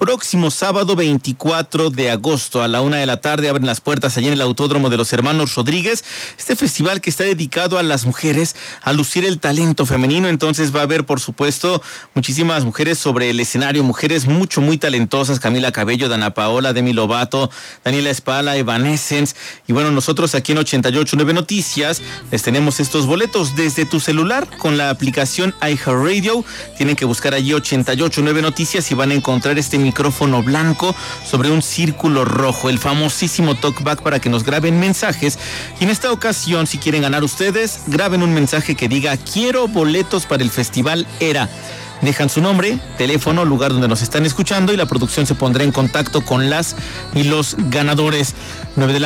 próximo sábado 24 de agosto a la 1:00 p.m. abren las puertas allí en el Autódromo de los Hermanos Rodríguez. Este festival que está dedicado a las mujeres, a lucir el talento femenino. Entonces va a haber, por supuesto, muchísimas mujeres sobre el escenario, mujeres muy talentosas: Camila Cabello, Dana Paola, Demi Lovato, Daniela Espala, Evanescence. Y bueno, nosotros aquí en 88.9 Noticias les tenemos estos boletos desde tu celular con la aplicación iHeartRadio. Tienen que buscar allí 88.9 Noticias y van a encontrar este micrófono blanco sobre un círculo rojo, el famosísimo talkback, para que nos graben mensajes. Y en esta ocasión, si quieren ganar ustedes, graben un mensaje que diga: quiero boletos para el Festival Era. Dejan su nombre, teléfono, lugar donde nos están escuchando y la producción se pondrá en contacto con las y los ganadores. 9 de la